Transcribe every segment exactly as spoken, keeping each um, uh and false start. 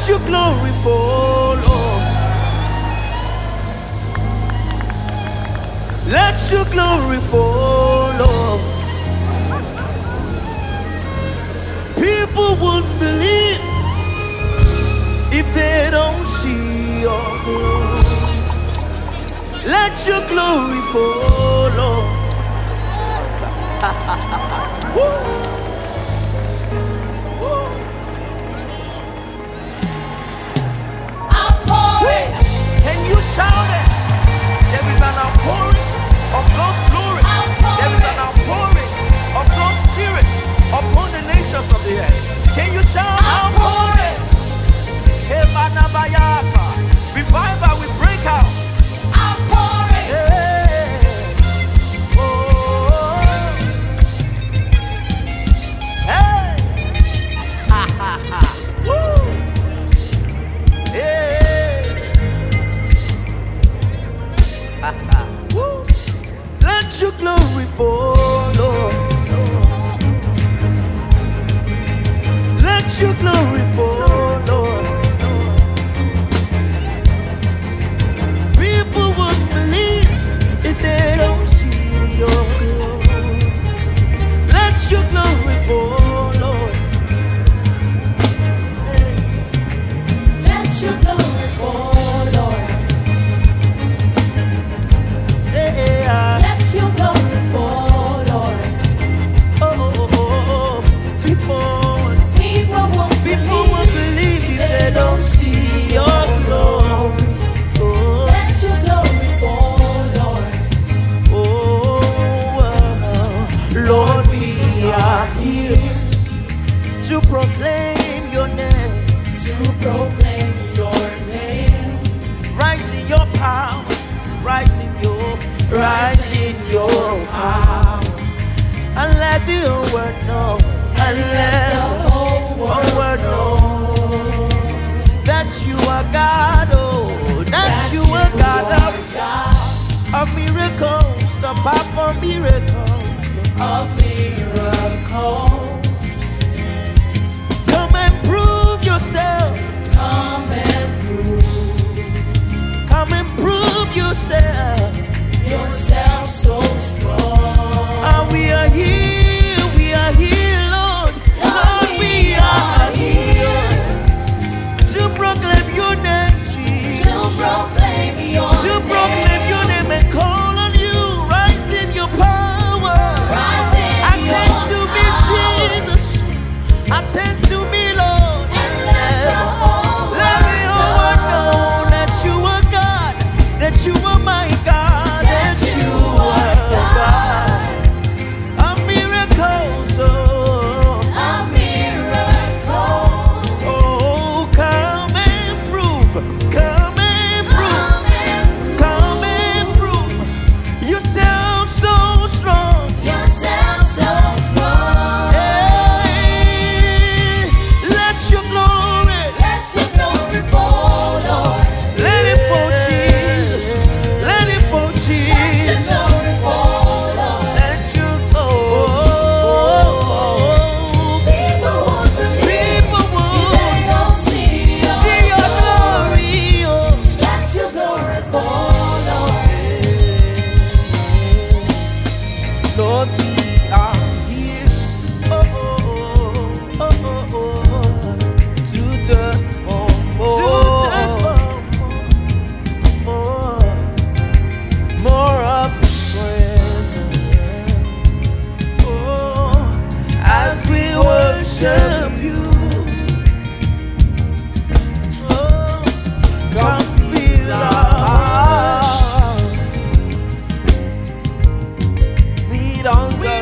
your glory fall, Lord. Let your glory fall, Lord. People wouldn't believe if they don't see your glory. Let your glory fall, Lord. Outpouring. Can you shout it? There is an outpouring of God's glory. Outpouring. There is an outpouring of God's spirit upon the nations of the earth. Can you shout outpouring? Hey, Manabayata. Revival will break out. Outpouring. Hey. Oh. Hey. Ha ha ha. Woo. Hey. Ha ha. Woo. Let your glory fall, Lord. Let your glory fall, Lord. People won't believe if they don't see your glory. Let your glory fall, Lord. Let your glory fall, Lord. Yeah. Let your glory fall, Lord. Oh, oh, oh, oh. People, People won't people won't believe believe if they don't see your glory. Oh, Let your glory fall, Lord. oh, oh. Lord, we are here to proclaim your name. To proclaim your name. Rise in your power, rise in your, rise in your power, and let the whole world know, and let the whole world know that you are God, oh, that you are God of, of miracles, the powerful miracles. Of miracles. Come and prove yourself, Come and prove come and prove yourself. yourself so strong. And we are here, we are here, Lord. Lord, we are here to proclaim your name, Jesus. To proclaim your To name. proclaim your name and call on you. Rise in your power. Rise in Attend your to me, power. Jesus. Attend to me, Lord. And let the whole Let the whole world know that you are God, that you are my God, that, That you you are are God. A miracle, so a miracle. oh, come and prove, come and prove, Come and prove come and prove yourself so strong. yourself so strong. Hey, let your glory, Let your glory fall, Lord. let it fall, Jesus, let it fall, Let your Jesus. glory fall, Lord. Let you go. People won't believe People if will they don't see your see your glory. Oh. Let your glory fall, Lord. Lord, we are here. Oh, oh, oh, oh, oh, oh. To transform more. To transform more. More of the presence. Oh, as we worship you. Oh, come feel our heart. We don't go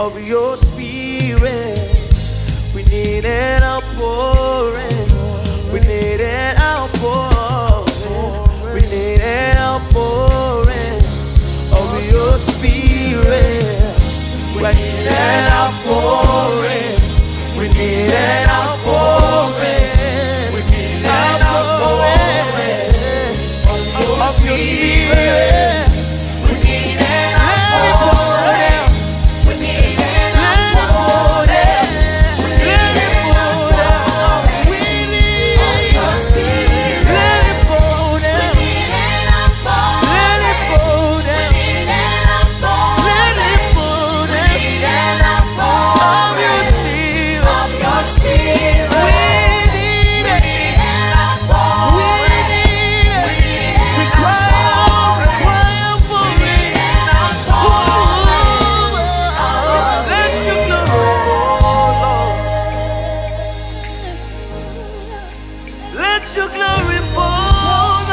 of your spirit. We need an outpouring. We need an outpouring. We need an outpouring of your spirit. We need an outpouring. We need an outpouring. We need an outpouring of your spirit. We need an outpouring. We need an outpouring. We need an outpouring of your spirit. We need an outpouring. We need an outpouring of your spirit. Of your spirit. We need an outpouring. We need an outpouring. We need an outpouring of your Let your spirit. glory fall. Let your glory fall.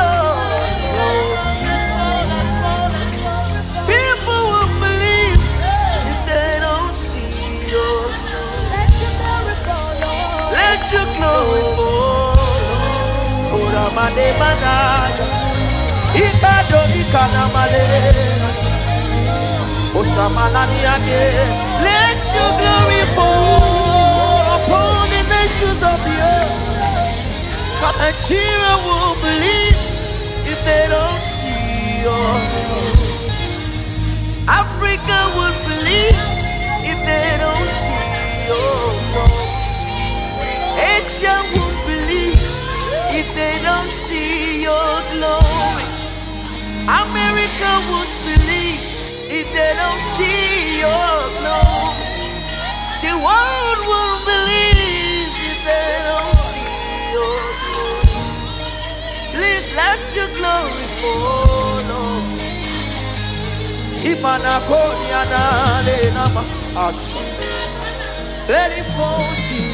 People will believe if they don't see you. Let your glory fall, Lord. Let your glory fall. Ora mane manada. Ikado ikana male. Oshamanani again. Let your glory fall upon the nations of the earth. Nigeria will believe if they don't see your glory. Africa would believe if they don't see your glory. Asia would believe if they don't see your glory. America would believe if they don't see your glory. The world will believe if they don't see your glory. Please let your glory fall. Imana konyana le nama asha. Let it fall, Jesus.